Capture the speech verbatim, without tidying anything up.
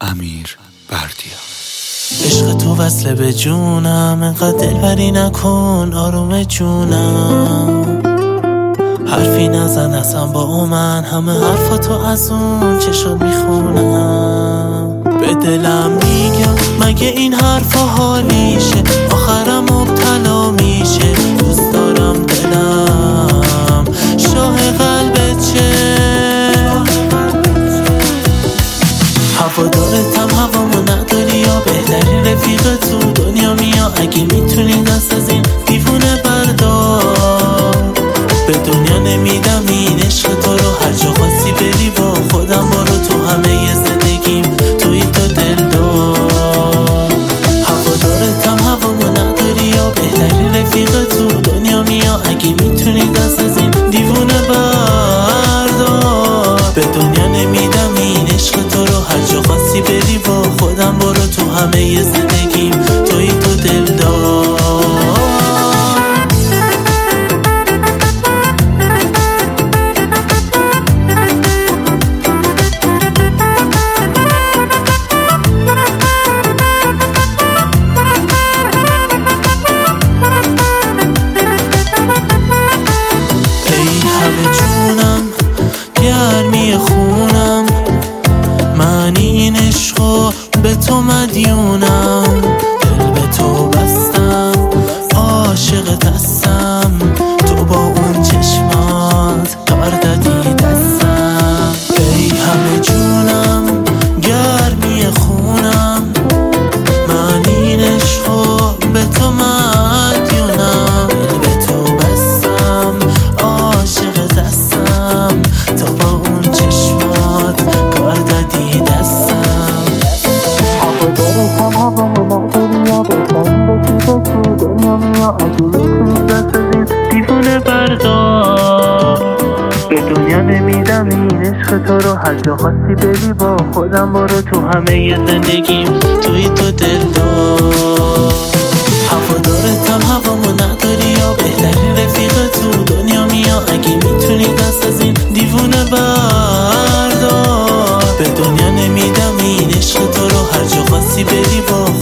امیر بردیا. عشق تو وصله به جونم، انقدر دلبری نکن آروم جونم. حرفی نزن اصلا با من، همه حرفاتو از اون چه شد میخونم. به دلم میگم مگه این حرفا حالیشه، آخرم مبتلا میشه. دوست دارم دلم شاه قلبت چه، هوادارتم هوامو نداری یا بهترین رفیق تو دنیا میا. اگه میتونی دست از این دیوونه بردار، به دنیا نمیدم این عشق تو رو. هر جا خواستی بری با خودم برو، تو همه زندگیم توی تو دلدار. هوادارتم هوامو نداری یا بهترین رفیق تو دنیا میا. اگه میتونی دست از این دیوونه بردار، به دنیا نمیدم این عشق تو رو. هر جا خواستی بری با خودم برو، تو همه زندگیم توی تو دلدار. گرمی خونم من این عشقو به تو مدیونم. دل به تو بستم عاشقت هستم، تو با اون چشمات کار دادی دستم. ای همه جونم گرمی خونم من این عشقو به تو مدیونم. دل به تو بستم عاشقت هستم، تو با اون چشمات کار دادی دستم. هوادارتم هوامو نداری یا بهترین رفیق تو دنیا میا. اگه میتونی دست از این دیوونه بردار، به دنیا نمیدم این عشق تو رو. هر جا خواستی بری با خودم برو، تو همه زندگیم توی تو دلدار. هوادارتم هوامو نداری یا بهترین رفیق تو دنیا میا. اگه میتونی دست از این دیوونه بردار، به دنیا نمیدم این عشق تو رو. هر جا خواستی بری با